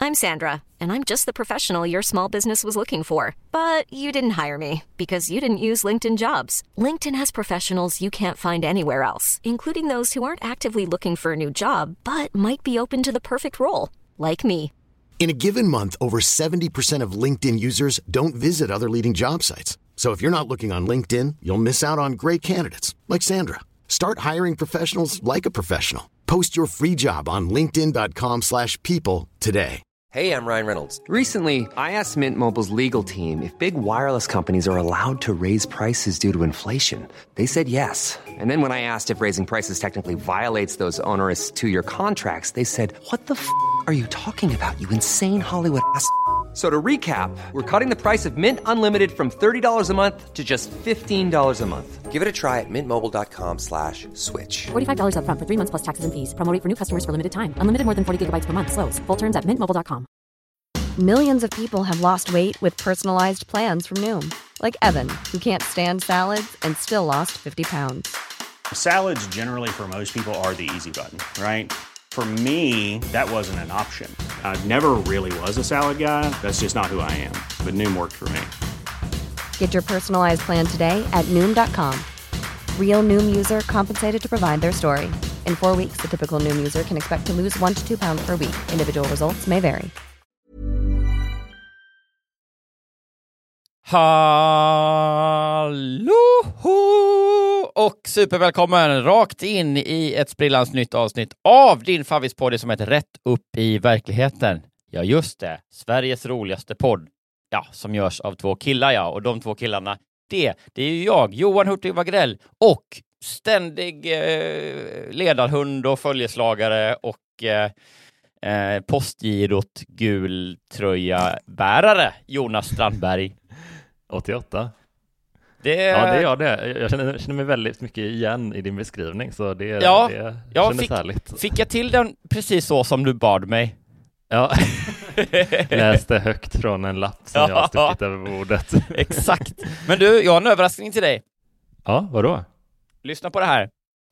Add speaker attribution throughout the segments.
Speaker 1: I'm Sandra, and I'm just the professional your small business was looking for. But you didn't hire me because you didn't use LinkedIn Jobs. LinkedIn has professionals you can't find anywhere else, including those who aren't actively looking for a new job, but might be open to the perfect role, like me.
Speaker 2: In a given month, over 70% of LinkedIn users don't visit other leading job sites. So if you're not looking on LinkedIn, you'll miss out on great candidates like Sandra. Start hiring professionals like a professional. Post your free job on linkedin.com/people today.
Speaker 3: Hey, I'm Ryan Reynolds. Recently, I asked Mint Mobile's legal team if big wireless companies are allowed to raise prices due to inflation. They said yes. And then when I asked if raising prices technically violates those onerous two-year contracts, they said, "What the f*** are you talking about, you insane Hollywood ass?" So to recap, we're cutting the price of Mint Unlimited from $30 a month to just $15 a month. Give it a try at mintmobile.com/switch.
Speaker 4: $45 up front for 3 months plus taxes and fees. Promo rate for new customers for limited time. Unlimited more than 40 gigabytes per month. Slows full terms at mintmobile.com.
Speaker 5: Millions of people have lost weight with personalized plans from Noom. Like Evan, who can't stand salads and still lost 50 pounds.
Speaker 6: Salads generally for most people are the easy button, right? For me, that wasn't an option. I never really was a salad guy. That's just not who I am. But Noom worked for me.
Speaker 5: Get your personalized plan today at Noom.com. Real Noom user compensated to provide their story. In 4 weeks, the typical Noom user can expect to lose 1 to 2 pounds per week. Individual results may vary.
Speaker 7: Hallå och supervälkommen rakt in i ett sprillans nytt avsnitt av din favvispodd som heter Rätt upp i verkligheten. Ja just det, Sveriges roligaste podd. Ja, som görs av 2 killar, ja. Och de 2 killarna, det är ju jag, Johan Hurtig Wagrell, och ständig ledarhund och följeslagare och postgirot gul tröja bärare Jonas Strandberg.
Speaker 8: 88. Ja, det är jag det. Jag känner mig väldigt mycket igen i din beskrivning, så det kändes härligt.
Speaker 7: Fick jag till den precis så som du bad mig?
Speaker 8: Ja, läste högt från en lapp som jag har stuckit över bordet.
Speaker 7: Exakt. Men du, jag har en överraskning till dig.
Speaker 8: Ja, vadå?
Speaker 7: Lyssna på det här.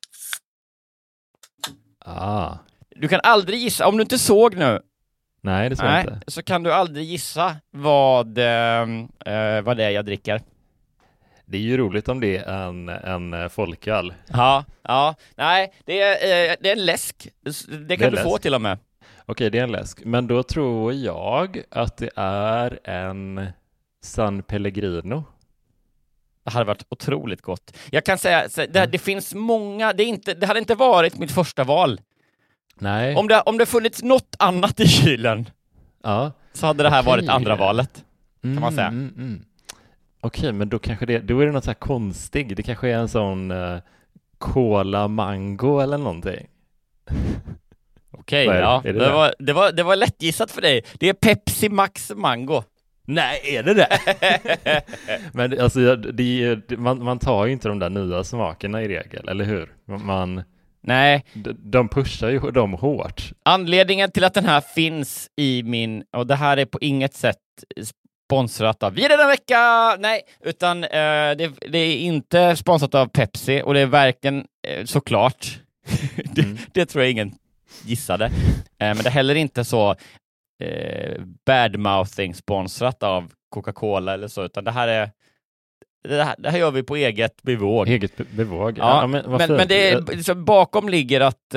Speaker 8: Ah.
Speaker 7: Du kan aldrig gissa, om du inte såg nu.
Speaker 8: Nej, det tror jag inte.
Speaker 7: Så kan du aldrig gissa vad det är jag dricker.
Speaker 8: Det är ju roligt om det är en folköl.
Speaker 7: Ja. Nej, det är en läsk. Det kan du få till och med.
Speaker 8: Okej, det är en läsk. Men då tror jag att det är en San Pellegrino.
Speaker 7: Det hade varit otroligt gott. Jag kan säga, det finns många, det hade inte varit mitt första val.
Speaker 8: Nej.
Speaker 7: Om det funnits något annat i kylen, så hade det här varit andra valet, kan man säga.
Speaker 8: Okej, men då kanske då är det något så här konstigt. Det kanske är en sån cola mango eller någonting.
Speaker 7: Okej, ja. Det var lättgissat för dig. Det är Pepsi Max Mango.
Speaker 8: Nej, är det? Men alltså, man tar ju inte de där nya smakerna i regel, eller hur?
Speaker 7: Nej.
Speaker 8: De pushar ju dem hårt.
Speaker 7: Anledningen till att den här finns i och det här är på inget sätt sponsrat av Vi denna vecka, nej, utan det är inte sponsrat av Pepsi, och det är verkligen såklart det tror jag ingen gissade, men det är heller inte så badmouthing sponsrat av Coca-Cola eller så, utan det här gör vi på eget bevåg.
Speaker 8: Ja,
Speaker 7: men det är, så bakom ligger att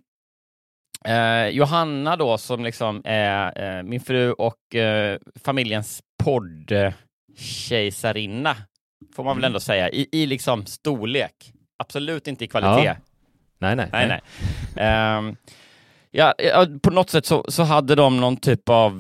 Speaker 7: Johanna då, som liksom är min fru och familjens poddkejsarinna, får man väl ändå säga, i liksom storlek. Absolut inte i kvalitet.
Speaker 8: Ja. Nej.
Speaker 7: På något sätt så hade de någon typ av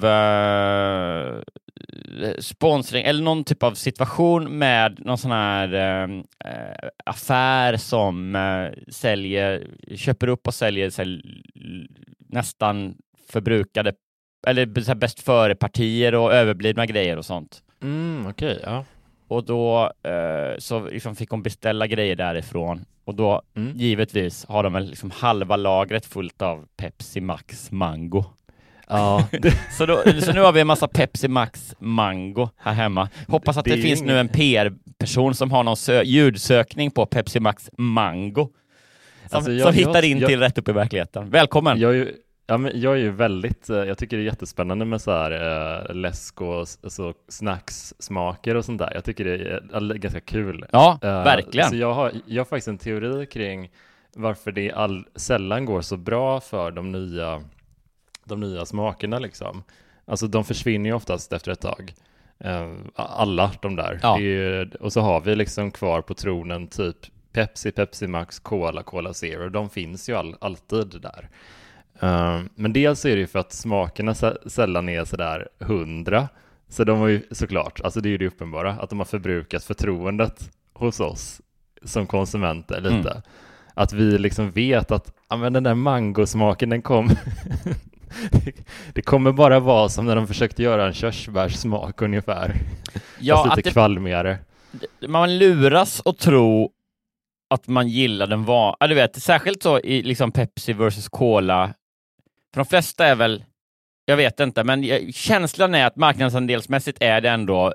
Speaker 7: sponsring eller någon typ av situation med någon sån här affär som köper upp och säljer nästan förbrukade eller bäst före partier och överblivna grejer och sånt.
Speaker 8: Okej, ja.
Speaker 7: Och då så liksom fick hon beställa grejer därifrån. Och då givetvis har de liksom halva lagret fullt av Pepsi Max Mango.
Speaker 8: Ja.
Speaker 7: så nu har vi en massa Pepsi Max Mango här hemma. Hoppas att det finns nu en PR-person som har någon ljudsökning på Pepsi Max Mango. Som hittar in till Rätt upp i verkligheten. Välkommen!
Speaker 8: Ja, men jag är ju jag tycker det är jättespännande med så här läsk och så snackssmaker och sånt där. Jag tycker det är ganska kul.
Speaker 7: Ja, verkligen.
Speaker 8: Så jag har faktiskt en teori kring varför det sällan går så bra för de nya smakerna liksom. Alltså de försvinner ju oftast efter ett tag. Alla de där.
Speaker 7: Ja.
Speaker 8: Och så har vi liksom kvar på tronen typ Pepsi Max, Cola Zero. De finns ju alltid där. Men dels är det ju för att smakerna sällan är sådär 100. Så de har ju såklart, alltså det är ju det uppenbara, att de har förbrukat förtroendet hos oss som konsumenter lite. Att vi liksom vet att men den där mangosmaken, den kom det kommer bara vara som när de försökte göra en körsbärssmak ungefär. Ja, fast lite kvalmigare.
Speaker 7: Man luras att tro att man gillar den du vet, särskilt så i liksom Pepsi versus Cola. För de flesta är väl, jag vet inte, men känslan är att marknadsandelsmässigt är det ändå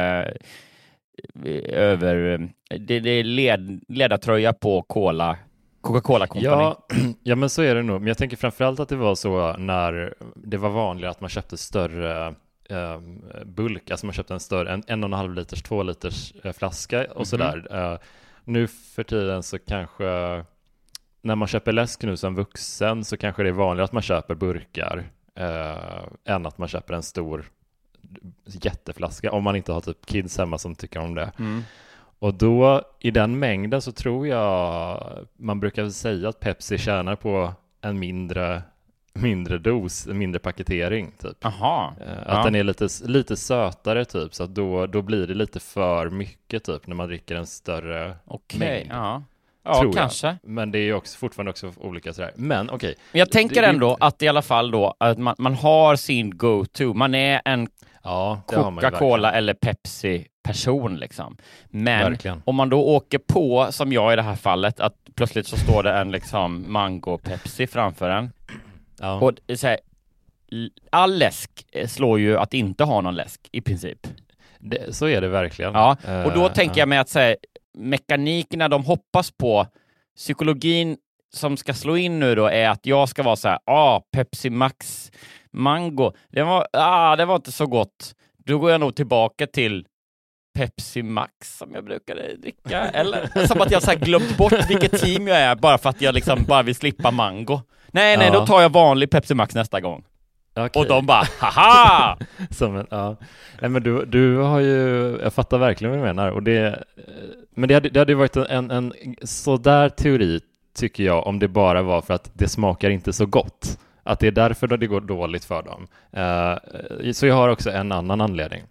Speaker 7: det är ledartröja på Coca-Cola Company.
Speaker 8: Ja, men så är det nog. Men jag tänker framförallt att det var så när det var vanligare att man köpte större bulk, alltså man köpte en större, en 1,5 liters, 2 liters flaska och sådär. Nu för tiden så kanske när man köper läsk nu som vuxen så kanske det är vanligt att man köper burkar än att man köper en stor jätteflaska, om man inte har typ kids hemma som tycker om det. Och då i den mängden så tror jag man brukar säga att Pepsi tjänar på en mindre dos, en mindre paketering typ.
Speaker 7: Aha.
Speaker 8: Att den är lite sötare typ, så att då blir det lite för mycket typ när man dricker en större mängd.
Speaker 7: Ja, kanske.
Speaker 8: Men det är ju fortfarande också olika sådär. Men okej.
Speaker 7: Men jag tänker ändå att i alla fall då att man har sin go-to. Man är en Coca-Cola eller Pepsi-person liksom. Men verkligen. Om man då åker på, som jag i det här fallet, att plötsligt så står det en liksom mango-Pepsi framför en. Ja. Och så här, all läsk slår ju att inte ha någon läsk i princip.
Speaker 8: Så är det verkligen.
Speaker 7: Ja, och då tänker jag mig att säga mekanikerna de hoppas på, psykologin som ska slå in nu då är att jag ska vara så här, Pepsi Max mango, det var inte så gott. Då går jag nog tillbaka till Pepsi Max som jag brukade dricka, eller som att jag så här glömt bort vilket team jag är bara för att jag liksom bara vill slippa mango. Nej, då tar jag vanlig Pepsi Max nästa gång. Okay. Och de bara, haha!
Speaker 8: Nej, men du har ju, jag fattar verkligen vad du menar. Och men det hade ju varit en sådär teori, tycker jag, om det bara var för att det smakar inte så gott. Att det är därför då det går dåligt för dem. Så jag har också en annan anledning.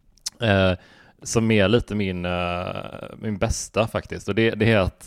Speaker 8: Som är lite min bästa faktiskt. Och det är att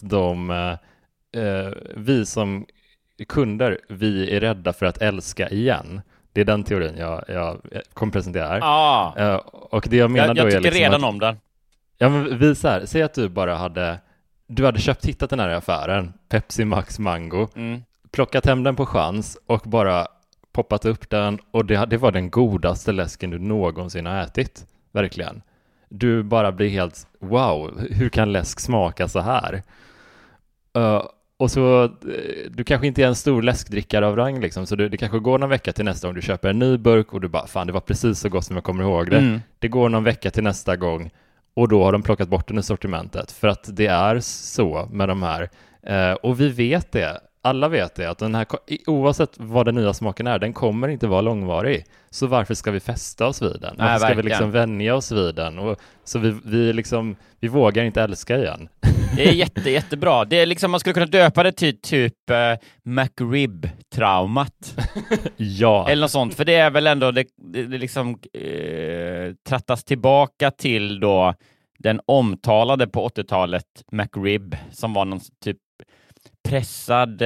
Speaker 8: vi som kunder, vi är rädda för att älska igen. Det är den teorin jag kommer presentera här. Och det jag menar då är
Speaker 7: tycker
Speaker 8: liksom
Speaker 7: redan om den.
Speaker 8: Ja, men säg att du bara hade hittat den här affären, Pepsi Max Mango, plockat hem den på chans och bara poppat upp den, och det var den godaste läsken du någonsin har ätit. Verkligen. Du bara blir helt, wow, hur kan läsk smaka så här? Och så, du kanske inte är en stor läskdrickare av rang liksom, så det kanske går någon vecka till nästa gång du köper en ny burk och du bara, fan det var precis så gott som jag kommer ihåg det. Det går någon vecka till nästa gång och då har de plockat bort den i sortimentet, för att det är så med de här. Och vi vet det, alla vet det, att den här, oavsett vad den nya smaken är, den kommer inte vara långvarig. Så varför ska vi fästa oss vid den? Varför ska vi liksom vänja oss vid den? Och så vi vågar inte älska igen.
Speaker 7: Det är jättebra. Det är liksom, man skulle kunna döpa det till typ McRib-traumat.
Speaker 8: Ja.
Speaker 7: Eller något sånt. För det är väl ändå, det liksom trattas tillbaka till då den omtalade på 80-talet McRib, som var någon typ pressad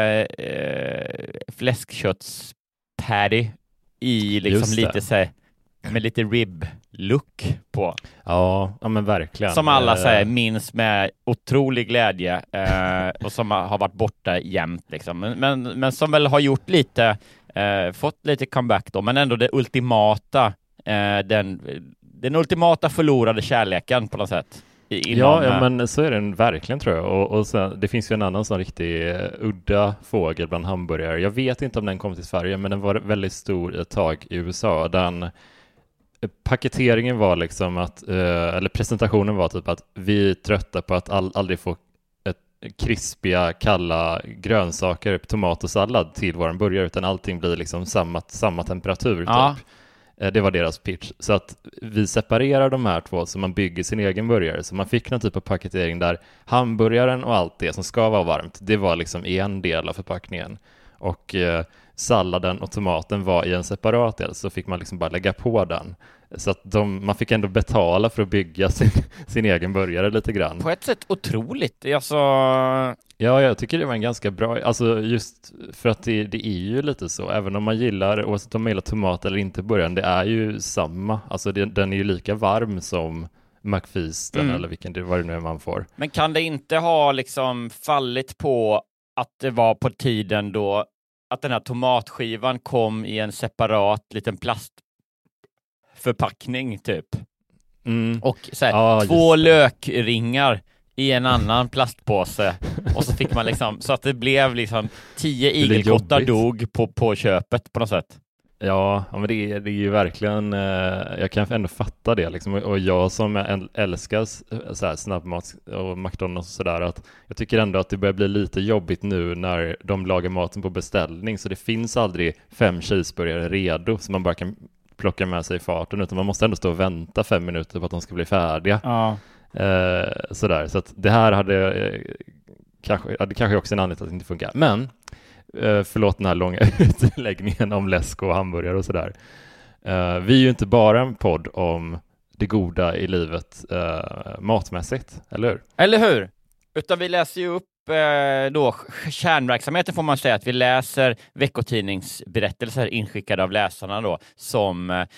Speaker 7: fläskköttspatty i liksom lite så här, med lite rib-look på.
Speaker 8: Ja, men verkligen.
Speaker 7: Som alla säger minns med otrolig glädje och som har varit borta jämt liksom. Men som väl har gjort lite fått lite comeback då, men ändå det ultimata den ultimata förlorade kärleken på något sätt.
Speaker 8: Ja, men så är det verkligen, tror jag. Och sen, det finns ju en annan sån riktig udda fågel bland hamburgare. Jag vet inte om den kom till Sverige, men den var väldigt stor ett tag i USA. Paketeringen var liksom att, eller presentationen var typ att vi är trötta på att aldrig få krispiga, kalla grönsaker, tomat och sallad till våran burgare, utan allting blir liksom samma temperatur typ. Det var deras pitch. Så att vi separerar de här två så man bygger sin egen burgare. Så man fick någon typ av paketering där hamburgaren och allt det som ska vara varmt, det var liksom en del av förpackningen. Och salladen och tomaten var i en separat del, så fick man liksom bara lägga på den. Så att man fick ändå betala för att bygga sin egen burgare lite grann.
Speaker 7: På ett sätt otroligt. Alltså...
Speaker 8: Ja, jag tycker det var en ganska bra, alltså just för att det är ju lite så, även om man gillar, oavsett om man gillar tomat eller inte början, det är ju samma, alltså den är ju lika varm som McFeasten eller vad det nu är man får.
Speaker 7: Men kan det inte ha liksom fallit på att det var på tiden då att den här tomatskivan kom i en separat liten plastförpackning typ? Och så här, 2 lökringar i en annan plastpåse, och så fick man liksom, så att det blev liksom 10 igelkottar dog på köpet på något sätt.
Speaker 8: Ja, men det är ju verkligen, jag kan ändå fatta det liksom, och jag som älskar så här snabbmat och McDonalds och sådär, att jag tycker ändå att det börjar bli lite jobbigt nu när de lagar maten på beställning, så det finns aldrig 5 cheeseburgare redo som man bara kan plocka med sig i farten, utan man måste ändå stå och vänta 5 minuter på att de ska bli färdiga.
Speaker 7: Ja.
Speaker 8: Sådär, så att det här hade kanske också en anledning att det inte funkar. Men förlåt den här långa utläggningen om läsk och hamburgare och sådär. Vi är ju inte bara en podd om det goda i livet matmässigt, eller hur?
Speaker 7: Eller hur? Utan vi läser ju upp då kärnverksamheten, får man säga, att vi läser veckotidningsberättelser inskickade av läsarna då, som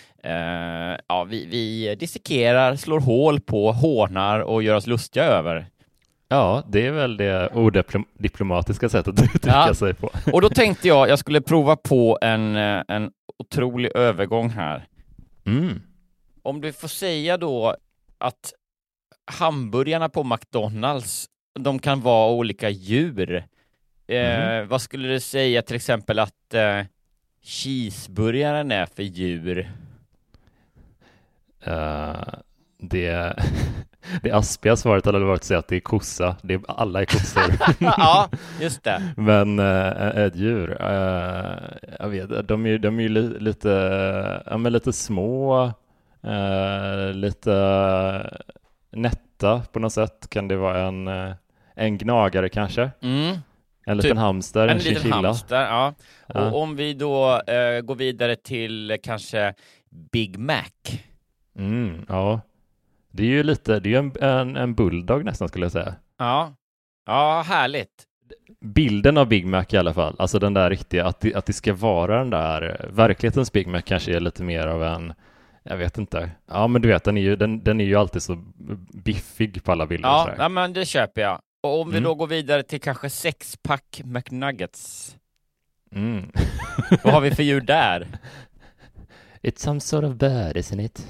Speaker 7: vi dissekerar, slår hål på, hånar och gör oss lustiga över.
Speaker 8: Ja, det är väl det diplomatiska sättet att uttrycka sig på.
Speaker 7: Och då tänkte jag skulle prova på en otrolig övergång här. Om du får säga då att hamburgarna på McDonalds, de kan vara olika djur. Vad skulle du säga till exempel att cheeseburgaren är för djur?
Speaker 8: Det aspiga svaret hade varit att säga att det är kossa. Alla är kossor.
Speaker 7: Ja, just det.
Speaker 8: Men ett djur, jag vet, de är ju lite små, lite nätta på något sätt. Kan det vara en gnagare kanske? En liten hamster, en liten hamster,
Speaker 7: ja. Och om vi då går vidare till kanske Big Mac.
Speaker 8: Ja. Det är ju en bulldog nästan, skulle jag säga.
Speaker 7: Ja, härligt.
Speaker 8: Bilden av Big Mac i alla fall, alltså den där riktiga, att det ska vara den där, verklighetens Big Mac kanske är lite mer av en, jag vet inte. Ja, men du vet, den är ju alltid så biffig på alla bilder.
Speaker 7: Ja, men det köper jag. Och om vi då går vidare till kanske 6-pack McNuggets. Vad har vi för djur där?
Speaker 8: It's some sort of bird, isn't it?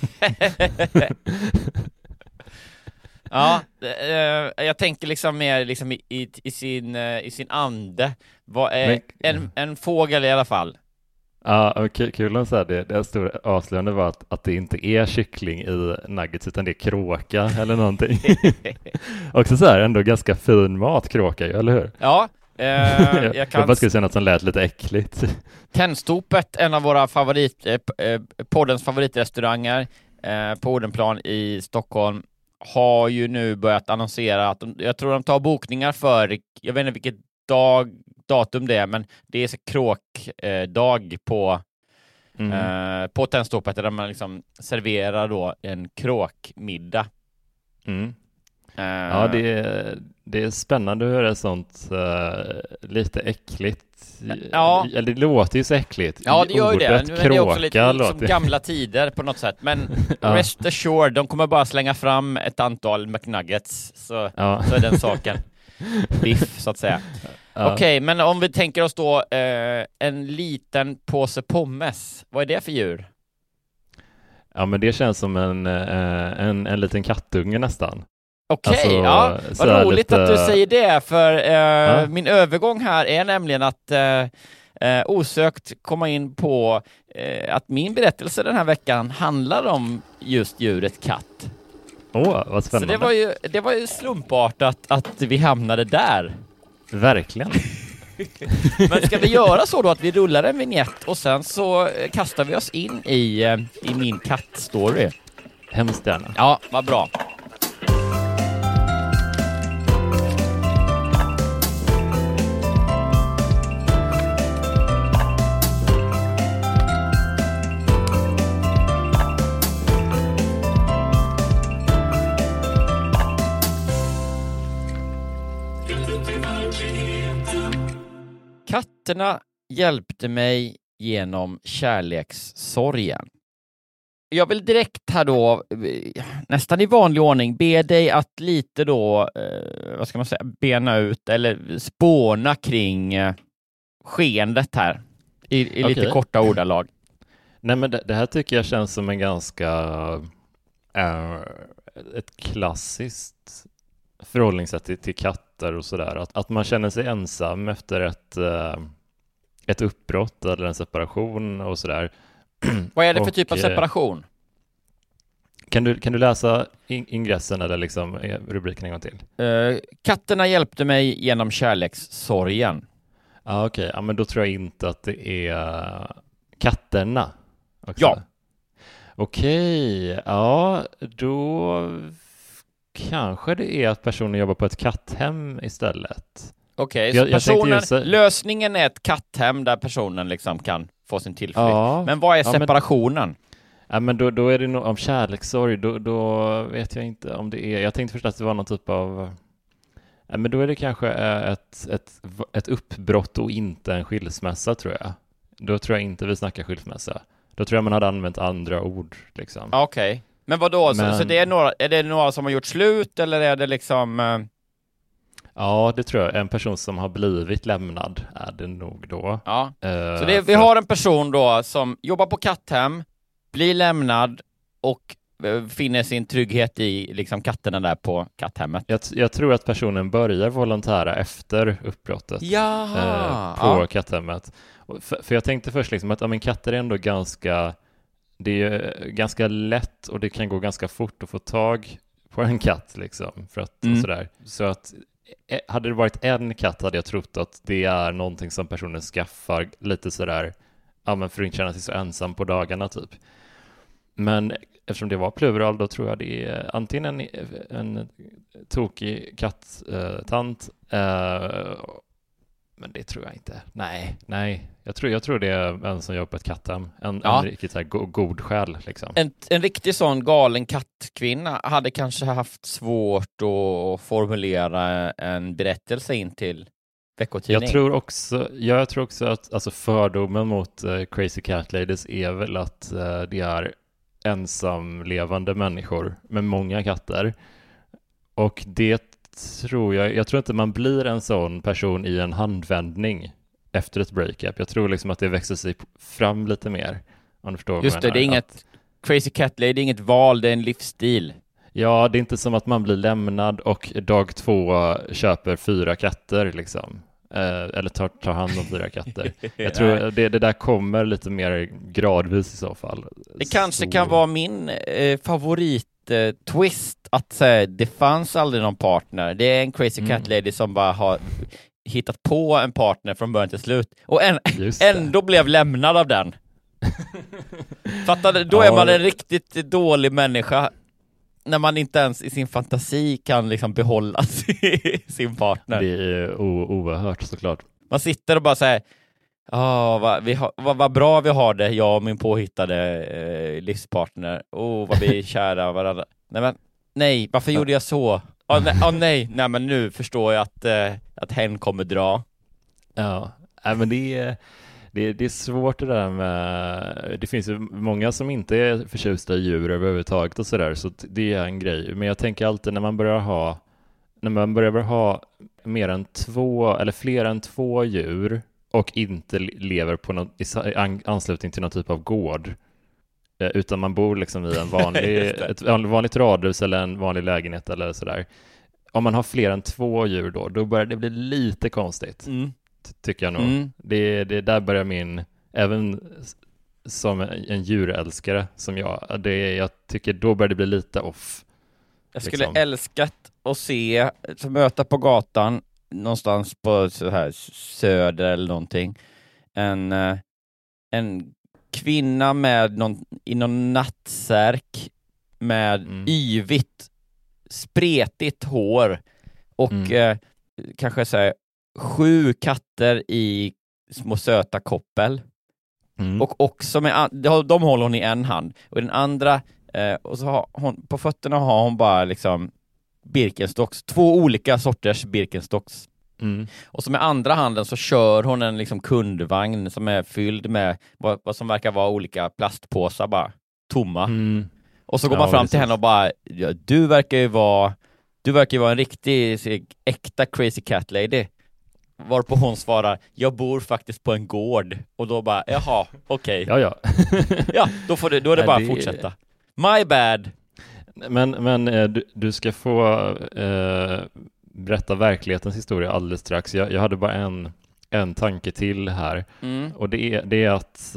Speaker 7: Ja, jag tänker liksom mer liksom i sin ande. Vad är en fågel i alla fall?
Speaker 8: Ja, kul att säga det. Det stora avslöjande var att det inte är kyckling i nuggets, utan det är kråka eller någonting. Också så här ändå ganska fin mat, kråka, eller hur?
Speaker 7: Ja.
Speaker 8: Jag bara skulle säga något som lät lite äckligt.
Speaker 7: Tennstopet, en av våra poddens favoritrestauranger på Odenplan i Stockholm, har ju nu börjat annonsera att jag tror de tar bokningar för, jag vet inte vilket datum det är, men det är så kråkdag på Tennstopet, där man liksom serverar då en kråkmiddag.
Speaker 8: Ja, det är spännande hur det är sånt lite äckligt.
Speaker 7: Ja.
Speaker 8: Eller det låter ju så äckligt.
Speaker 7: Ja, det gör ju det. Nu är det också lite
Speaker 8: låter
Speaker 7: som gamla tider på något sätt. Men rest assured, de kommer bara slänga fram ett antal McNuggets. Så är den saken. Biff, så att säga. Okej, men om vi tänker oss då en liten påse pommes. Vad är det för djur?
Speaker 8: Ja, men det känns som en liten kattunge nästan.
Speaker 7: Okej,
Speaker 8: Alltså,
Speaker 7: ja.
Speaker 8: så
Speaker 7: Vad
Speaker 8: här
Speaker 7: roligt
Speaker 8: lite-
Speaker 7: att du säger det, för min övergång här är nämligen att osökt komma in på att min berättelse den här veckan handlar om just djuret katt.
Speaker 8: Vad
Speaker 7: Så
Speaker 8: spännande.
Speaker 7: det var ju slumpartat att vi hamnade där.
Speaker 8: Verkligen.
Speaker 7: Men ska vi göra så då att vi rullar en vignett och sen så kastar vi oss in i min kattstory?
Speaker 8: Hemskt gärna.
Speaker 7: Ja, vad bra. Katterna hjälpte mig genom kärlekssorgen. Jag vill direkt här då, nästan i vanlig ordning, be dig att lite då, vad ska man säga, bena ut eller spåna kring skeendet här i lite korta ordalag.
Speaker 8: Nej, men det här tycker jag känns som en ganska ett klassiskt förhållningssätt till katter och sådär. Att man känner sig ensam efter ett uppbrott eller en separation och sådär.
Speaker 7: Vad är det för typ av separation?
Speaker 8: Kan du läsa ingressen eller liksom rubriken en gång till?
Speaker 7: Katterna hjälpte mig genom kärlekssorgen.
Speaker 8: Ja, okej. Ja, men då tror jag inte att det är katterna också.
Speaker 7: Ja.
Speaker 8: Okej. Ja, då kanske det är att personen jobbar på ett katthem istället.
Speaker 7: Okej, så
Speaker 8: Jag tänkte
Speaker 7: lösningen är ett katthem där personen liksom kan få sin tillflykt.
Speaker 8: Ja.
Speaker 7: Men vad är separationen?
Speaker 8: Men då är det nog om kärlekssorg. Då vet jag inte om det är... Jag tänkte först att det var någon typ av... Men då är det kanske ett uppbrott och inte en skilsmässa, tror jag. Då tror jag inte vi snackar skilsmässa. Då tror jag man hade använt andra ord, liksom.
Speaker 7: Okej. Men vad då? Så det är är det några som har gjort slut, eller är det liksom...
Speaker 8: Ja, det tror jag. En person som har blivit lämnad är det nog då.
Speaker 7: Ja. Så vi har en person då som jobbar på katthem, blir lämnad och finner sin trygghet i liksom katterna där på katthemmet.
Speaker 8: Jag tror att personen börjar volontära efter uppbrottet på katthemmet. För jag tänkte först liksom att katter är ändå det är ganska lätt och det kan gå ganska fort att få tag på en katt liksom, för att och sådär. Så att hade det varit en katt hade jag trott att det är någonting som personen skaffar lite sådär, för att inte känna sig så ensam på dagarna typ. Men eftersom det var plural, då tror jag det är antingen en tokig katttant, men det tror jag inte. Nej. Jag tror det är en som jobbar på ett katthem. En riktigt så här god själ liksom.
Speaker 7: En riktig sån galen kattkvinna hade kanske haft svårt att formulera en berättelse in till veckotidning.
Speaker 8: Jag tror också att alltså fördomen mot Crazy Cat Ladies är väl att det är ensamlevande människor med många katter. Och det jag tror inte man blir en sån person i en handvändning efter ett breakup. Jag tror liksom att det växer sig fram lite mer. Om du förstår
Speaker 7: just det är inget Crazy Cat Lady, det är inget val, det är en livsstil.
Speaker 8: Ja, det är inte som att man blir lämnad och dag 2 köper 4 katter liksom. Eller tar hand om 4 katter. Jag tror det där kommer lite mer gradvis i så fall.
Speaker 7: Det kanske kan vara min favorit-twist att säga det fanns aldrig någon partner. Det är en Crazy Cat Lady som bara har hittat på en partner från början till slut. Och ändå blev lämnad av den. Fattar, då är man en riktigt dålig människa när man inte ens i sin fantasi kan liksom behålla sin partner.
Speaker 8: Det är oerhört såklart.
Speaker 7: Man sitter och bara säger vad bra vi har det, jag och min påhittade livspartner. Vad vi är kära varandra. Nej, varför gjorde jag så? Nej, men nu förstår jag att hen kommer dra.
Speaker 8: Ja, men det är svårt det där med... Det finns ju många som inte är förtjusta i djur överhuvudtaget och sådär, så det är en grej. Men jag tänker alltid när man börjar ha mer än 2 eller fler än 2 djur och inte lever på någon, i anslutning till någon typ av gård, utan man bor liksom i en ett vanligt radhus eller en vanlig lägenhet eller sådär. Om man har fler än 2 djur då börjar det bli lite konstigt. Tycker jag nog. Det där börjar min, även som en djurälskare som jag tycker då börjar det bli lite off.
Speaker 7: Jag skulle älskat att möta på gatan någonstans på så här söder eller någonting en kvinna med i någon nattsärk med yvigt spretigt hår och kanske så här 7 katter i små söta koppel. Och också med de håller hon i en hand och den andra och så har hon på fötterna har hon bara liksom Birkenstocks, 2 olika sorters Birkenstocks. Och så med andra handen så kör hon en liksom kundvagn som är fylld med vad som verkar vara olika plastpåsar bara tomma. Och så går man fram till henne och bara du verkar ju vara en riktig äkta crazy cat lady. Varpå hon svarar, jag bor faktiskt på en gård. Och då bara, jaha, okej.
Speaker 8: Ja.
Speaker 7: Ja, då är det bara att fortsätta. My bad.
Speaker 8: Men du ska få berätta verklighetens historia alldeles strax. Jag hade bara en tanke till här. Och det är att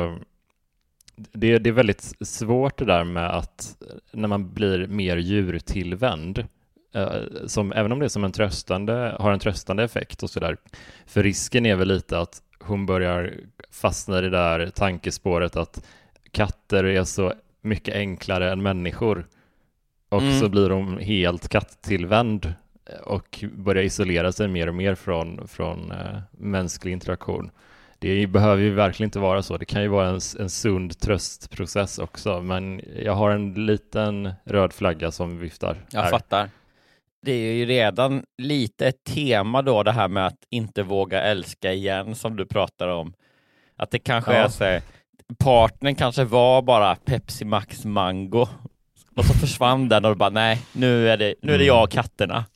Speaker 8: det är väldigt svårt det där med att när man blir mer djurtillvänd, även om det är som har en tröstande effekt och sådär. För risken är väl lite att hon börjar fastna i det där tankespåret att katter är så mycket enklare än människor. Och så blir de helt kattillvänd och börjar isolera sig mer och mer från mänsklig interaktion. Det behöver ju verkligen inte vara så. Det kan ju vara en sund tröstprocess också. Men jag har en liten röd flagga som viftar.
Speaker 7: Jag fattar. Det är ju redan lite ett tema då det här med att inte våga älska igen som du pratar om. Att det kanske är så partnern kanske var bara Pepsi Max Mango och så försvann den och bara nej, nu är det jag och katterna.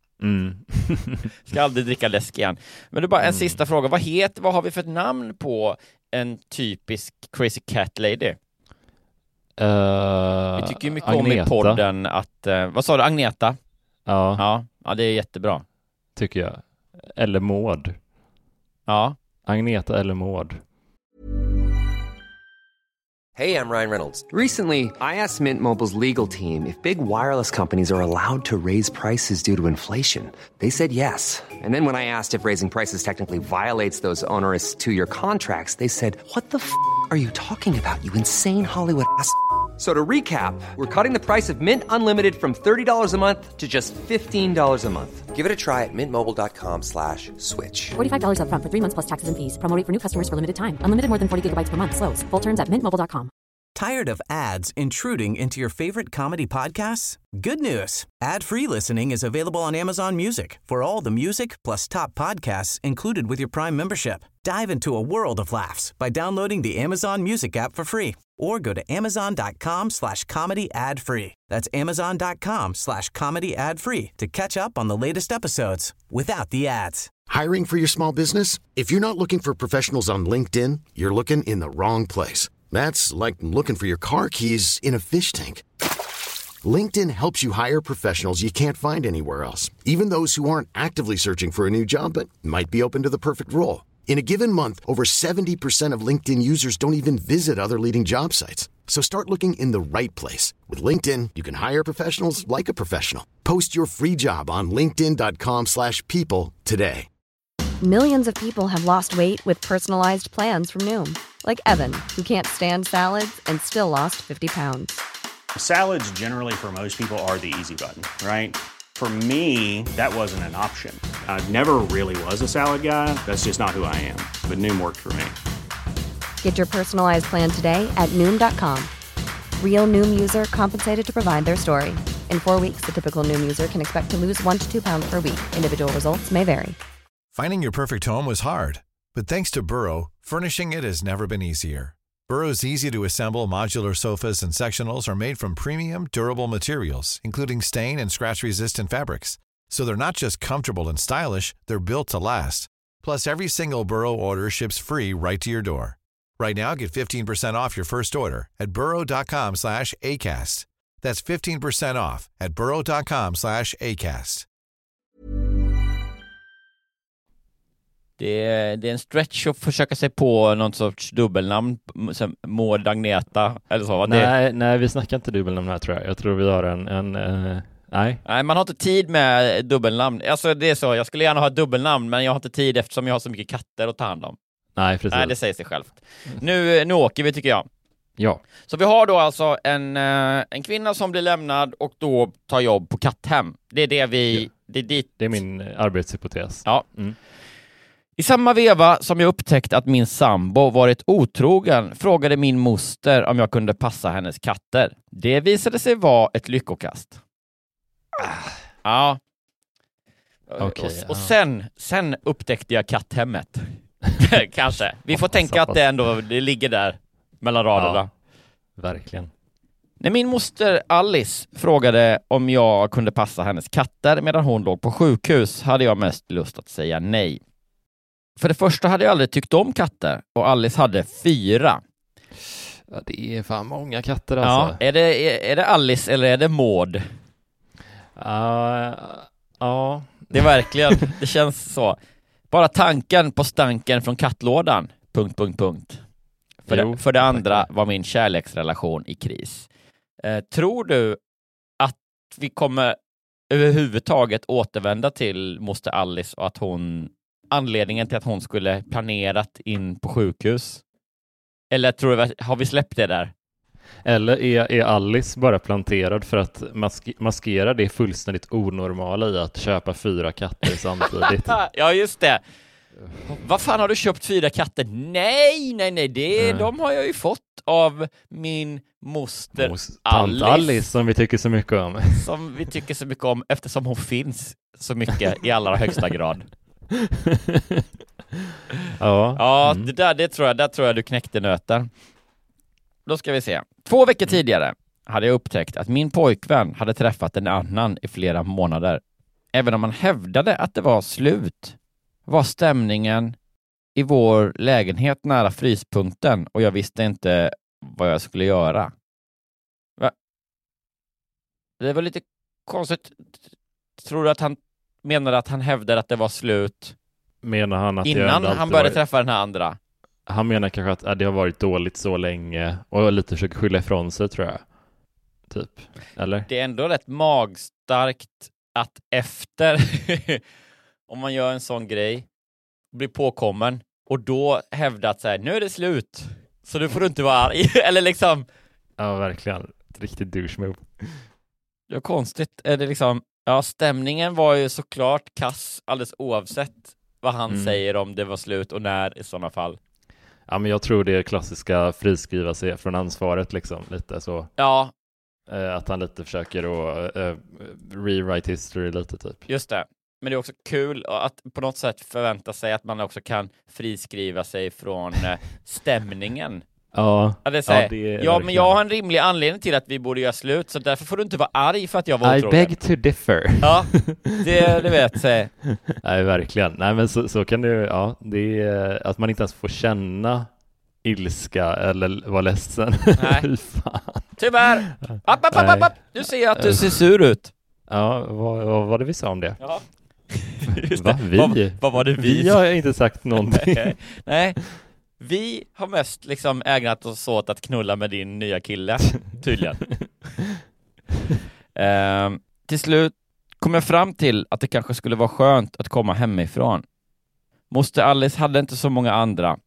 Speaker 7: Ska aldrig dricka läsk igen. Men det är bara en sista fråga. Vad har vi för ett namn på en typisk crazy cat lady? Vi tycker ju mycket
Speaker 8: Agneta.
Speaker 7: om i podden att vad sa du, Agneta?
Speaker 8: Ja,
Speaker 7: det är jättebra.
Speaker 8: Tycker jag. Eller Maud.
Speaker 7: Ja.
Speaker 8: Agneta eller Maud.
Speaker 3: Hey, I'm Ryan Reynolds. Recently, I asked Mint Mobile's legal team if big wireless companies are allowed to raise prices due to inflation. They said yes. And then when I asked if raising prices technically violates those onerous 2-year contracts, they said, "What the f*** are you talking about, you insane Hollywood ass?" So to recap, we're cutting the price of Mint Unlimited from $30 a month to just $15 a month. Give it a try at mintmobile.com/switch.
Speaker 4: $45 up front for 3 months plus taxes and fees. Promo rate for new customers for limited time. Unlimited more than 40 gigabytes per month. Slows full terms at mintmobile.com.
Speaker 9: Tired of ads intruding into your favorite comedy podcasts? Good news. Ad-free listening is available on Amazon Music for all the music plus top podcasts included with your Prime membership. Dive into a world of laughs by downloading the Amazon Music app for free or go to amazon.com/comedy ad-free. That's amazon.com/comedy ad-free to catch up on the latest episodes without the ads.
Speaker 2: Hiring for your small business? If you're not looking for professionals on LinkedIn, you're looking in the wrong place. That's like looking for your car keys in a fish tank. LinkedIn helps you hire professionals you can't find anywhere else, even those who aren't actively searching for a new job but might be open to the perfect role. In a given month, over 70% of LinkedIn users don't even visit other leading job sites. So start looking in the right place. With LinkedIn, you can hire professionals like a professional. Post your free job on linkedin.com/people today.
Speaker 5: Millions of people have lost weight with personalized plans from Noom. Like Evan, who can't stand salads and still lost 50 pounds.
Speaker 6: Salads generally for most people are the easy button, right? For me, that wasn't an option. I never really was a salad guy. That's just not who I am. But Noom worked for me.
Speaker 5: Get your personalized plan today at Noom.com. Real Noom user compensated to provide their story. In 4 weeks, the typical Noom user can expect to lose 1 to 2 pounds per week. Individual results may vary.
Speaker 10: Finding your perfect home was hard, but thanks to Burrow, furnishing it has never been easier. Burrow's easy-to-assemble modular sofas and sectionals are made from premium, durable materials, including stain and scratch-resistant fabrics. So they're not just comfortable and stylish, they're built to last. Plus, every single Burrow order ships free right to your door. Right now, get 15% off your first order at burrow.com/ACAST. That's 15% off at burrow.com/ACAST.
Speaker 7: Det är en stretch att försöka sig på någon sorts dubbelnamn, som Maud Agneta eller så.
Speaker 8: Nej, vi snackar inte dubbelnamn här, tror jag. Jag tror vi har nej.
Speaker 7: Nej, man har inte tid med dubbelnamn. Alltså det är så, jag skulle gärna ha ett dubbelnamn, men jag har inte tid eftersom jag har så mycket katter att ta hand om.
Speaker 8: Nej, precis.
Speaker 7: Nej, det säger sig självt. Nu åker vi, tycker jag.
Speaker 8: Ja.
Speaker 7: Så vi har då alltså en kvinna som blir lämnad och då tar jobb på katthem. Det är det vi... Det är dit.
Speaker 8: Det är min arbetshypotes.
Speaker 7: Ja. I samma veva som jag upptäckte att min sambo varit otrogen frågade min moster om jag kunde passa hennes katter. Det visade sig vara ett lyckokast. Ja.
Speaker 8: Okay,
Speaker 7: och sen upptäckte jag katthemmet. Kanske. Vi får tänka att det ligger där mellan raderna.
Speaker 8: Ja, verkligen.
Speaker 7: När min moster Alice frågade om jag kunde passa hennes katter medan hon låg på sjukhus hade jag mest lust att säga nej. För det första hade jag aldrig tyckt om katter och Alice hade 4.
Speaker 8: Ja, det är fan många katter alltså.
Speaker 7: Ja, är det Alice eller är det Maud?
Speaker 8: Ja.
Speaker 7: Det är verkligen, det känns så. Bara tanken på stanken från kattlådan. ... För det andra var min kärleksrelation i kris. Tror du att vi kommer överhuvudtaget återvända till moster Alice och att anledningen till att hon skulle planerat in på sjukhus? Eller tror du, har vi släppt det där?
Speaker 8: Eller är Alice bara planterad för att maskera det fullständigt onormala i att köpa 4 katter samtidigt?
Speaker 7: Ja, just det. Vad fan, har du köpt 4 katter? Nej, de har jag ju fått av min moster
Speaker 8: Alice. Alice som vi tycker så mycket om.
Speaker 7: Som vi tycker så mycket om eftersom hon finns så mycket i allra högsta grad. Ja, det tror jag du knäckte nöten. Då ska vi se. 2 veckor tidigare hade jag upptäckt att min pojkvän hade träffat en annan i flera månader. Även om man hävdade att det var slut var stämningen i vår lägenhet nära fryspunkten och jag visste inte vad jag skulle göra. Va? Det var lite konstigt. Tror du att han menade att han hävdade att det var slut?
Speaker 8: Menar han att
Speaker 7: innan han började träffa den här andra?
Speaker 8: Han menar kanske att det har varit dåligt så länge och lite försöker skylla ifrån sig, tror jag. Typ. Eller?
Speaker 7: Det är ändå rätt magstarkt att efter om man gör en sån grej blir påkommen och då hävdar att så här, nu är det slut. Så du får inte vara arg. Eller liksom.
Speaker 8: Ja, verkligen. Ett riktigt douche move.
Speaker 7: Det är konstigt. Är det liksom, ja, stämningen var ju såklart kass alldeles oavsett vad han säger om det var slut och när i sådana fall.
Speaker 8: Ja, men jag tror det är klassiska friskriva sig från ansvaret liksom, lite så.
Speaker 7: Ja.
Speaker 8: Att han lite försöker att rewrite history lite typ.
Speaker 7: Just det. Men det är också kul att på något sätt förvänta sig att man också kan friskriva sig från stämningen.
Speaker 8: Ja,
Speaker 7: men jag har en rimlig anledning till att vi borde göra slut, så därför får du inte vara arg för att jag var otrogen.
Speaker 8: I beg to differ.
Speaker 7: Ja, det vet jag.
Speaker 8: Nej, verkligen. Nej, men så kan det ju, ja, det är att man inte ens får känna ilska eller vara ledsen.
Speaker 7: Nej.
Speaker 8: Fan.
Speaker 7: Tyvärr. App. Du ser att du ser sur ut.
Speaker 8: Ja, vad var det vi sa om det?
Speaker 7: Ja.
Speaker 8: Va? Vi?
Speaker 7: Vad var det vi?
Speaker 8: Vi har inte sagt någonting.
Speaker 7: Nej. Vi har mest liksom ägnat oss åt att knulla med din nya kille, tydligen. Till slut kom jag fram till att det kanske skulle vara skönt att komma hemifrån. Moster Alice hade inte så många andra.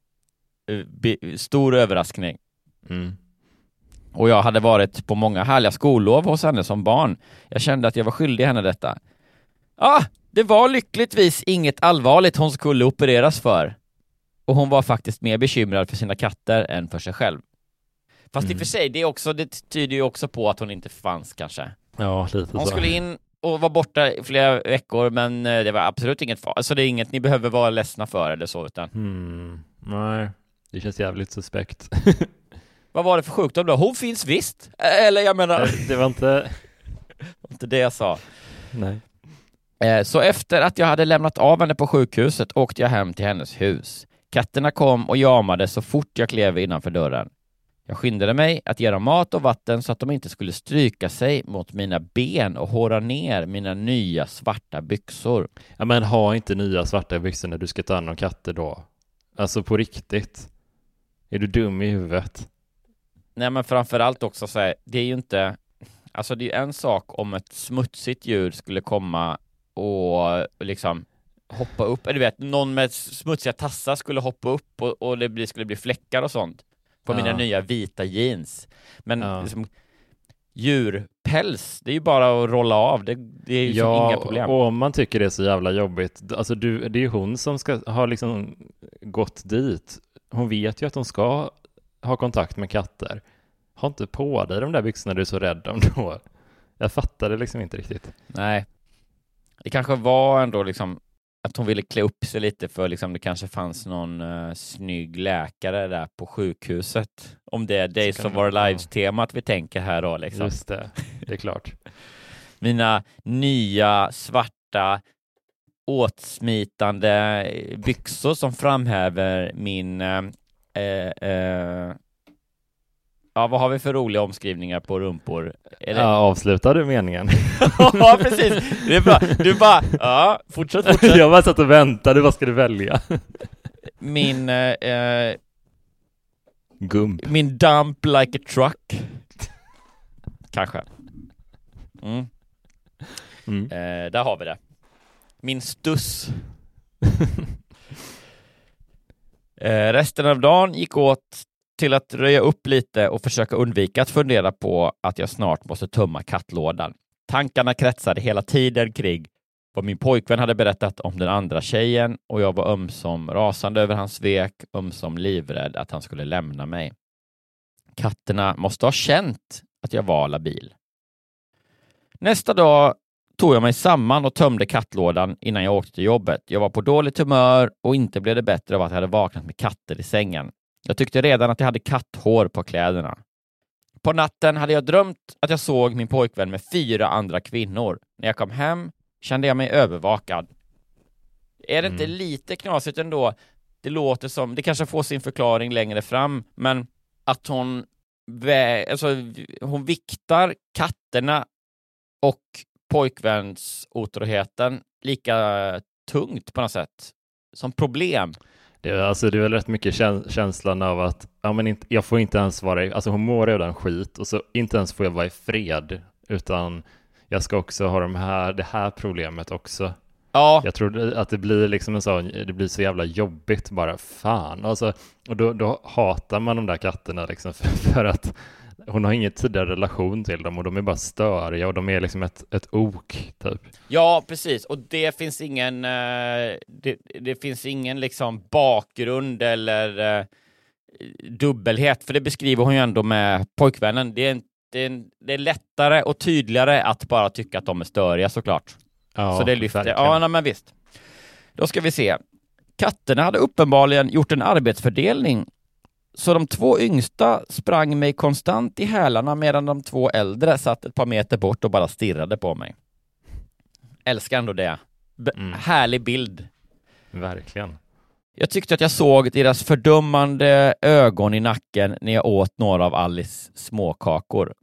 Speaker 7: Stor överraskning. Och jag hade varit på många härliga skollov hos henne som barn. Jag kände att jag var skyldig henne detta. Det var lyckligtvis inget allvarligt hon skulle opereras för. Och hon var faktiskt mer bekymrad för sina katter än för sig själv. Fast i och för sig, det tyder ju också på att hon inte fanns kanske.
Speaker 8: Ja, lite så.
Speaker 7: Hon skulle in och var borta i flera veckor, men det var absolut inget far. Alltså det är inget ni behöver vara ledsna för eller så, utan.
Speaker 8: Nej, det känns jävligt suspekt.
Speaker 7: Vad var det för sjukdom då? Hon finns visst. Eller jag menar.
Speaker 8: Det var inte
Speaker 7: det jag sa.
Speaker 8: Nej.
Speaker 7: Så efter att jag hade lämnat av henne på sjukhuset åkte jag hem till hennes hus. Katterna kom och jamade så fort jag klev innanför dörren. Jag skyndade mig att ge dem mat och vatten så att de inte skulle stryka sig mot mina ben och håra ner mina nya svarta byxor.
Speaker 8: Ja, men ha inte nya svarta byxor när du ska ta hand om katter då. Alltså på riktigt. Är du dum i huvudet?
Speaker 7: Nej, men framförallt också så här, det är ju inte... Alltså det är en sak om ett smutsigt djur skulle komma och liksom hoppa upp. Du vet, någon med smutsiga tassar skulle hoppa upp och det skulle bli fläckar och sånt på mina nya vita jeans. Men liksom, djurpäls, det är ju bara att rolla av. Det är ju inga problem.
Speaker 8: Och om man tycker det är så jävla jobbigt, alltså det är ju hon som ska ha liksom gått dit. Hon vet ju att hon ska ha kontakt med katter. Ha inte på dig de där byxorna du är så rädd om då. Jag fattar det liksom inte riktigt.
Speaker 7: Nej. Det kanske var ändå liksom att hon ville klä upp sig lite för liksom det kanske fanns någon snygg läkare där på sjukhuset. Om det är Days of Our Lives-temat vi tänker här då liksom.
Speaker 8: Just det, det är klart.
Speaker 7: Mina nya svarta åtsmitande byxor som framhäver min vad har vi för roliga omskrivningar på rumpor?
Speaker 8: Avslutar du meningen?
Speaker 7: Ja, precis. Det är bra. Du bara, fortsätt.
Speaker 8: Jag bara satt och väntade, vad ska du välja?
Speaker 7: Min
Speaker 8: Gump.
Speaker 7: Min dump like a truck. Kanske. Där har vi det. Min stuss. Resten av dagen gick åt till att röja upp lite och försöka undvika att fundera på att jag snart måste tömma kattlådan. Tankarna kretsade hela tiden kring vad min pojkvän hade berättat om den andra tjejen och jag var ömsom rasande över hans svek, ömsom livrädd att han skulle lämna mig. Katterna måste ha känt att jag var labil. Nästa dag tog jag mig samman och tömde kattlådan innan jag åkte till jobbet. Jag var på dåligt humör och inte blev det bättre av att jag hade vaknat med katter i sängen. Jag tyckte redan att jag hade katthår på kläderna. På natten hade jag drömt att jag såg min pojkvän med 4 andra kvinnor. När jag kom hem kände jag mig övervakad. Är det inte lite knasigt ändå? Det låter som, det kanske får sin förklaring längre fram, men att hon viktar katterna och pojkväns otroheten lika tungt på något sätt som problem.
Speaker 8: Det är väl rätt mycket känslan av att jag får inte ens vara hon mår redan skit och så inte ens får jag vara i fred, utan jag ska också ha det här problemet också. Ja. Jag tror att det blir liksom det blir så jävla jobbigt bara, fan. Alltså, och då hatar man de där katterna liksom för att hon har ingen tidigare relation till dem och de är bara störiga och de är liksom ett ok typ.
Speaker 7: Ja, precis. Och det finns ingen det finns ingen liksom bakgrund eller dubbelhet, för det beskriver hon ju ändå med pojkvännen. Det är lättare och tydligare att bara tycka att de är störiga, såklart.
Speaker 8: Ja,
Speaker 7: så det lyfter. Ja, men visst. Då ska vi se. Katterna hade uppenbarligen gjort en arbetsfördelning. Så de 2 yngsta sprang mig konstant i hälarna medan de 2 äldre satt ett par meter bort och bara stirrade på mig. Älskar ändå det. Härlig bild.
Speaker 8: Verkligen.
Speaker 7: Jag tyckte att jag såg deras fördömande ögon i nacken när jag åt några av Alice småkakor.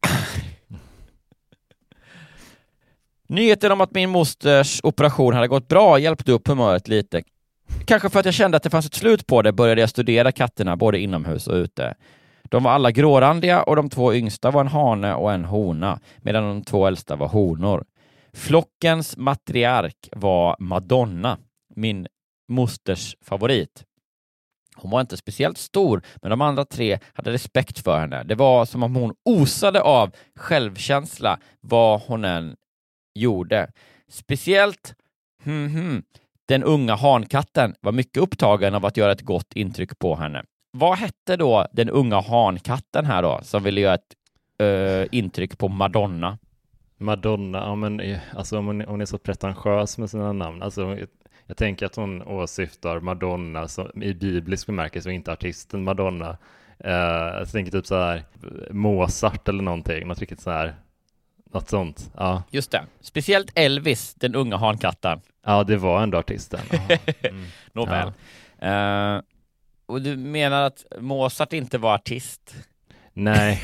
Speaker 7: Nyheten om att min mosters operation hade gått bra hjälpte upp humöret lite. Kanske för att jag kände att det fanns ett slut på det började jag studera katterna både inomhus och ute. De var alla grårandiga och de 2 yngsta var en hane och en hona, medan de 2 äldsta var honor. Flockens matriark var Madonna, min mosters favorit. Hon var inte speciellt stor, men de andra 3 hade respekt för henne. Det var som om hon osade av självkänsla vad hon än gjorde. Speciellt den unga hankatten var mycket upptagen av att göra ett gott intryck på henne. Vad hette då den unga hankatten här då, som ville göra ett intryck på Madonna?
Speaker 8: Madonna, ja men alltså hon är så pretentiös med sina namn. Alltså jag tänker att hon åsyftar Madonna som, i biblisk bemärkelse, och inte artisten Madonna. Jag tänker typ så här Mozart eller någonting, något riktigt så här, något sånt. Ja.
Speaker 7: Just det. Speciellt Elvis, den unga hankatten.
Speaker 8: Ja, det var ändå artisten.
Speaker 7: Nåväl. Och du menar att Mozart inte var artist?
Speaker 8: Nej.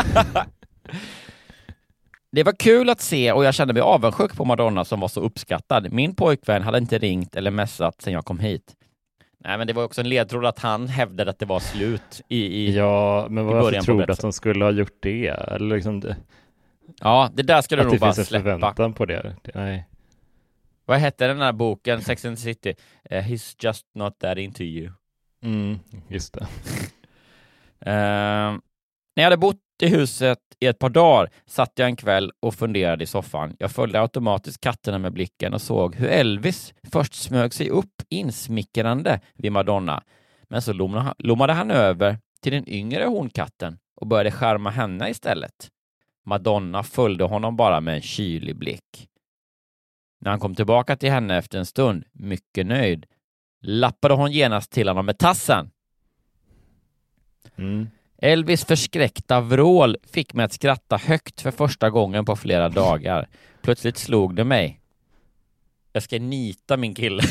Speaker 7: Det var kul att se och jag kände mig avundsjuk på Madonna som var så uppskattad. Min pojkvän hade inte ringt eller messat sedan jag kom hit. Nej, men det var också en ledtråd att han hävdade att det var slut
Speaker 8: ja, men varför tror du att de skulle ha gjort det? Eller liksom det...
Speaker 7: Ja, det där ska du nog bara släppa.
Speaker 8: Att det finns en förväntan på det. Nej.
Speaker 7: Vad hette den här boken, Sex and the City? He's just not that into you.
Speaker 8: Just det.
Speaker 7: När jag hade bott i huset i ett par dagar satt jag en kväll och funderade i soffan. Jag följde automatiskt katterna med blicken och såg hur Elvis först smög sig upp insmickrande vid Madonna. Men så lommade han över till den yngre honkatten och började skärma henne istället. Madonna följde honom bara med en kylig blick. När han kom tillbaka till henne efter en stund, mycket nöjd, lappade hon genast till honom med tassen. Elvis förskräckta vrål fick mig att skratta högt för första gången på flera dagar. Plötsligt slog det mig. Jag ska nita min kille.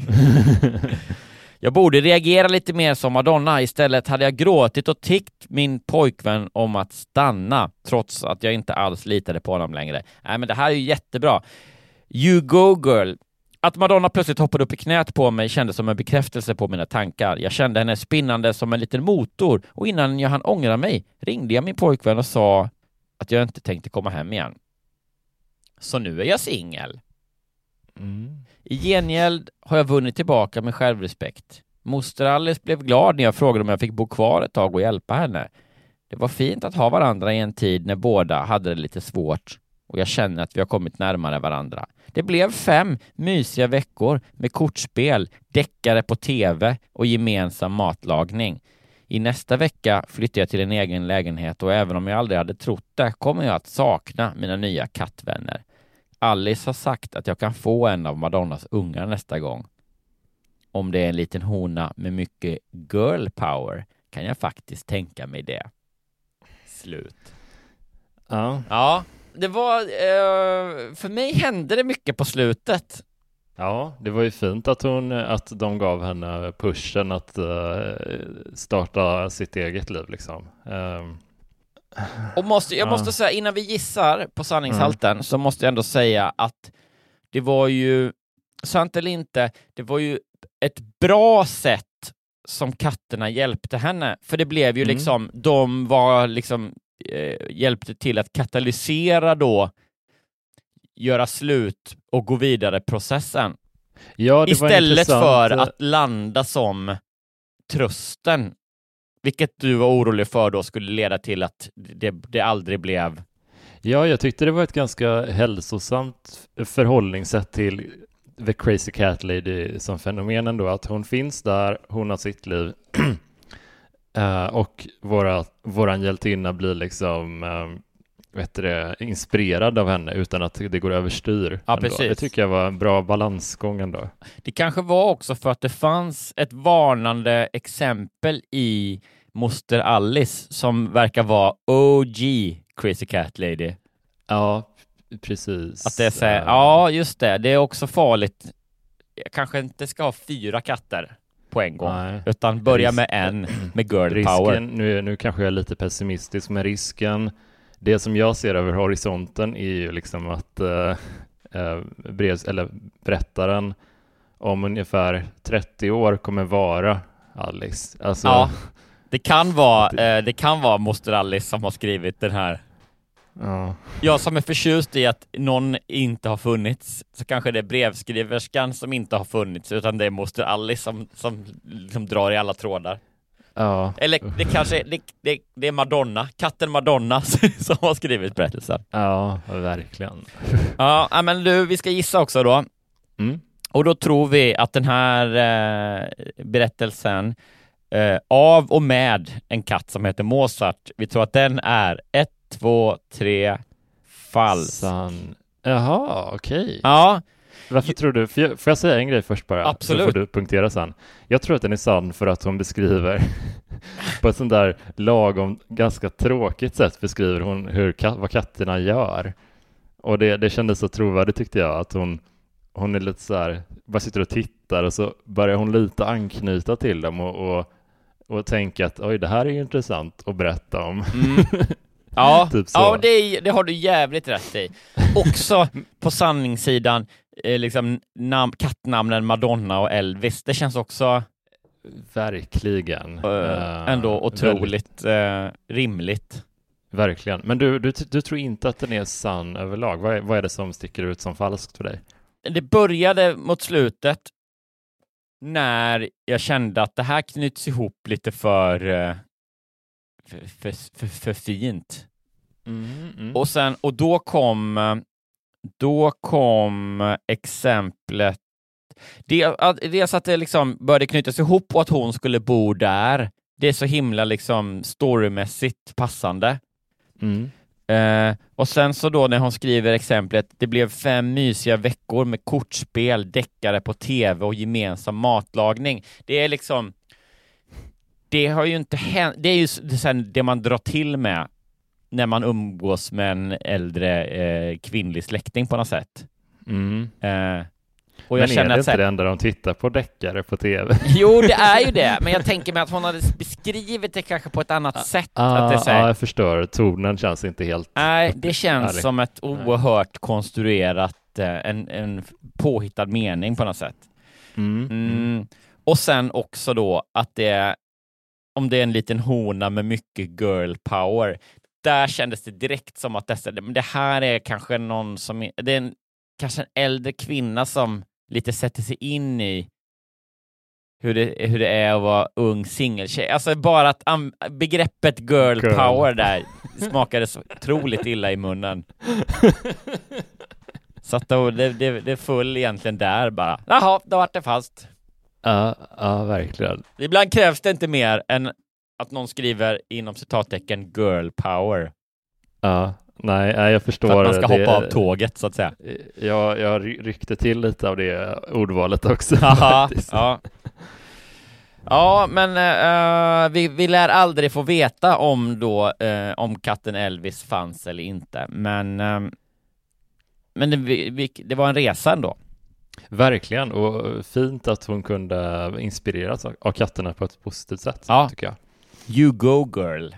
Speaker 7: Jag borde reagera lite mer som Madonna. Istället hade jag gråtit och tickt min pojkvän om att stanna, trots att jag inte alls litade på honom längre. Nej, men det här är ju jättebra. You go girl. Att Madonna plötsligt hoppade upp i knät på mig kändes som en bekräftelse på mina tankar. Jag kände henne spinnande som en liten motor och innan jag hann ångra mig ringde jag min pojkvän och sa att jag inte tänkte komma hem igen. Så nu är jag singel. I gengäld har jag vunnit tillbaka med självrespekt. Moster Alice blev glad när jag frågade om jag fick bo kvar ett tag och hjälpa henne. Det var fint att ha varandra i en tid när båda hade det lite svårt. Och jag känner att vi har kommit närmare varandra. Det blev 5 mysiga veckor med kortspel, deckare på tv och gemensam matlagning. I nästa vecka flyttar jag till en egen lägenhet och även om jag aldrig hade trott det kommer jag att sakna mina nya kattvänner. Alice har sagt att jag kan få en av Madonnas ungar nästa gång. Om det är en liten hona med mycket girl power kan jag faktiskt tänka mig det. Slut. Ja. Det var, för mig hände det mycket på slutet.
Speaker 8: Ja, det var ju fint att de gav henne pushen att starta sitt eget liv liksom.
Speaker 7: Och jag måste säga, innan vi gissar på sanningshalten så måste jag ändå säga att det var ju, sant eller inte, det var ju ett bra sätt som katterna hjälpte henne. För det blev ju liksom, de var liksom hjälpte till att katalysera då, göra slut och gå vidare processen.
Speaker 8: Ja, det
Speaker 7: istället
Speaker 8: var
Speaker 7: för att landa som trösten, vilket du var orolig för då skulle leda till att det aldrig blev.
Speaker 8: Ja, jag tyckte det var ett ganska hälsosamt förhållningssätt till The Crazy Cat Lady som fenomen då, att hon finns där, hon har sitt liv och våran hjältinna blir liksom inspirerad av henne utan att det går överstyr.
Speaker 7: Ja, precis.
Speaker 8: Det tycker jag var en bra balansgång ändå.
Speaker 7: Det kanske var också för att det fanns ett varnande exempel i Moster Alice som verkar vara OG Crazy Cat Lady.
Speaker 8: Ja, precis.
Speaker 7: Att det säger, ja just det, det är också farligt. Jag kanske inte ska ha 4 katter på en gång. Nej. Utan börja med en med girl power.
Speaker 8: Nu kanske jag är lite pessimistisk med risken. Det som jag ser över horisonten är ju liksom att berättaren om ungefär 30 år kommer vara Alice. Alltså,
Speaker 7: ja, det kan vara Moster Alice som har skrivit den här.
Speaker 8: Ja.
Speaker 7: Jag som är förtjust i att någon inte har funnits, så kanske det är brevskriverskan som inte har funnits, utan det är Moster Alice som drar i alla trådar.
Speaker 8: Ja.
Speaker 7: Eller det kanske det är Madonna, katten Madonna som har skrivit berättelsen.
Speaker 8: Ja, verkligen.
Speaker 7: Ja, men du, vi ska gissa också då. Och då tror vi att den här berättelsen av och med en katt som heter Mozart, vi tror att den är 1, 2, 3 falsk.
Speaker 8: Jaha, okej.
Speaker 7: Ja.
Speaker 8: Varför tror du? Får jag säga en grej först bara?
Speaker 7: Absolut.
Speaker 8: Så får du punktera sen. Jag tror att den är sann för att hon beskriver på ett sånt där lagom ganska tråkigt sätt beskriver hon vad katterna gör. Och det kändes så trovärdigt tyckte jag att hon hon är lite så här, bara sitter och tittar och så börjar hon lite anknyta till dem och tänka att oj, det här är ju intressant att berätta om.
Speaker 7: Ja,
Speaker 8: typ så.
Speaker 7: Ja, det har du jävligt rätt i. Också på sanningssidan, liksom kattnamnen Madonna och Elvis, det känns också
Speaker 8: verkligen
Speaker 7: ändå otroligt rimligt.
Speaker 8: Verkligen. Men du tror inte att den är sann överlag? Vad är det som sticker ut som falskt för dig? Det
Speaker 7: började mot slutet när jag kände att det här knyts ihop lite för fint. Och då kom exemplet. Dels att det liksom började knytas ihop och att hon skulle bo där. Det är så himla liksom storymässigt passande. Och sen så då när hon skriver exemplet, det blev 5 mysiga veckor med kortspel, deckare på tv och gemensam matlagning. Det är liksom, det har ju inte hänt, det är ju det man drar till med när man umgås med en äldre kvinnlig släkting på något sätt. Och jag
Speaker 8: men
Speaker 7: känner
Speaker 8: är det
Speaker 7: att
Speaker 8: inte det enda de tittar på deckare på tv?
Speaker 7: Jo, det är ju det. Men jag tänker mig att hon hade beskrivit det kanske på ett annat sätt. Att det
Speaker 8: ja, jag förstår. Tonen känns inte helt...
Speaker 7: Nej, det känns som ett oerhört konstruerat, en påhittad mening på något sätt. Och sen också då att om det är en liten hona med mycket girl power, där kändes det direkt som att det här är kanske någon som... Det är kanske en äldre kvinna som lite sätter sig in i hur det är att vara ung singeltjej. Alltså bara att begreppet girl power där smakade så otroligt illa i munnen. Så att det föll egentligen där bara. Jaha, då vart det fast.
Speaker 8: Ja, verkligen.
Speaker 7: Ibland krävs det inte mer än att någon skriver inom citattecken girl power.
Speaker 8: Ja. Nej, jag förstår.
Speaker 7: För att man ska hoppa av tåget, så att säga.
Speaker 8: Jag ryckte till lite av det ordvalet också.
Speaker 7: Ja, men vi lär aldrig få veta om katten Elvis fanns eller inte. Men det var en resa ändå.
Speaker 8: Verkligen, och fint att hon kunde inspireras av katterna på ett positivt sätt, tycker jag.
Speaker 7: You go girl.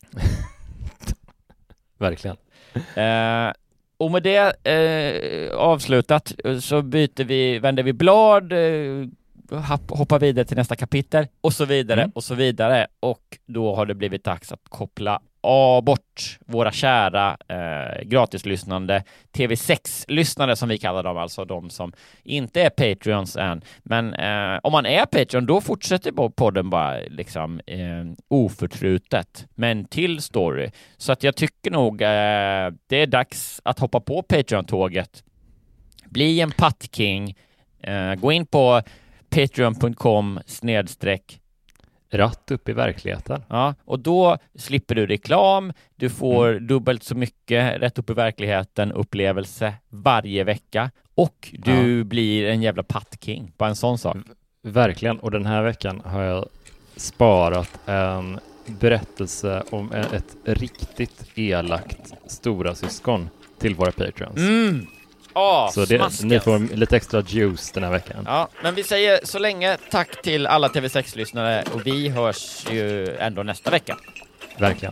Speaker 8: Verkligen.
Speaker 7: Och med det avslutat så vänder vi blad, hoppar vidare till nästa kapitel och så vidare och så vidare, och då har det blivit dags att koppla bort våra kära gratislyssnande TV6-lyssnare som vi kallar dem, alltså de som inte är Patreons än. Men om man är Patreon, då fortsätter podden bara liksom oförtrutet, men till story. Så att jag tycker nog det är dags att hoppa på Patreon-tåget. Bli en pattking. Gå in på patreon.com/
Speaker 8: Rätt upp i verkligheten.
Speaker 7: Ja, och då slipper du reklam. Du får dubbelt så mycket rätt upp i verkligheten upplevelse varje vecka. Och du blir en jävla pattking på en sån sak.
Speaker 8: Verkligen. Och den här veckan har jag sparat en berättelse om ett riktigt elakt stora syskon till våra Patreons. Så ni får lite extra juice den här veckan.
Speaker 7: Ja, men vi säger så länge tack till alla TV6-lyssnare, och vi hörs ju ändå nästa vecka.
Speaker 8: Verkligen.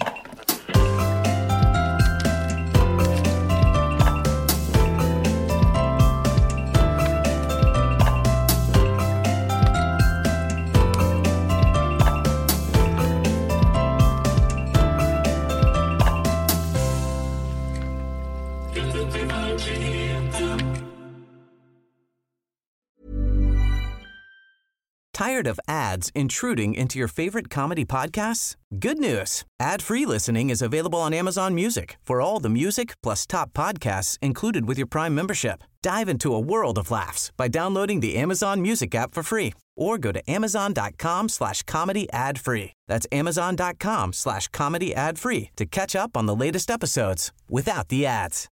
Speaker 9: Tired of ads intruding into your favorite comedy podcasts? Good news. Ad-free listening is available on Amazon Music for all the music plus top podcasts included with your Prime membership. Dive into a world of laughs by downloading the Amazon Music app for free or go to amazon.com/comedy ad-free. That's amazon.com/comedy ad-free to catch up on the latest episodes without the ads.